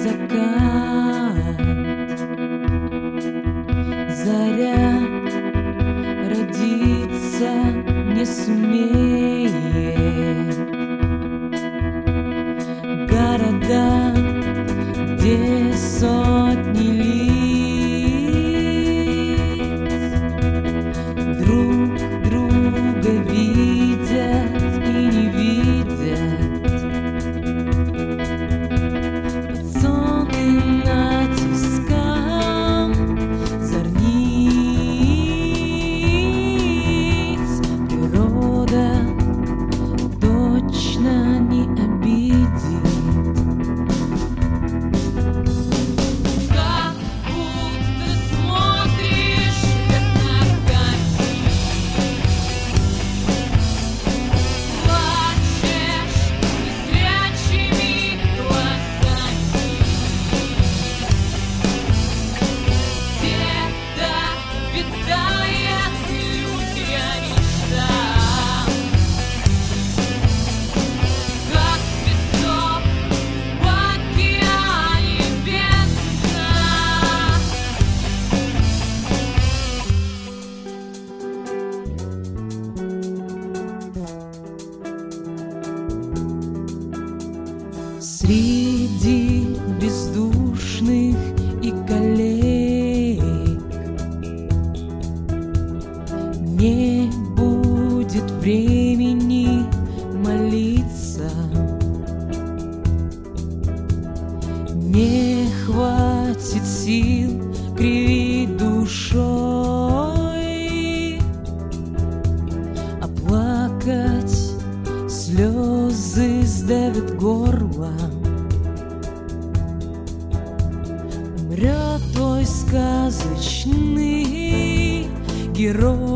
закат, заря родиться не сумеет. Города, где сотни лиц друг друга видят и не видят, под сонным натиском зорниц природа точно не обидит. Среди бездушных и коллег не будет времени молиться, не хватит сил кривить душой, оплакать слезы сдавят горло. Умрет твой сказочный герой.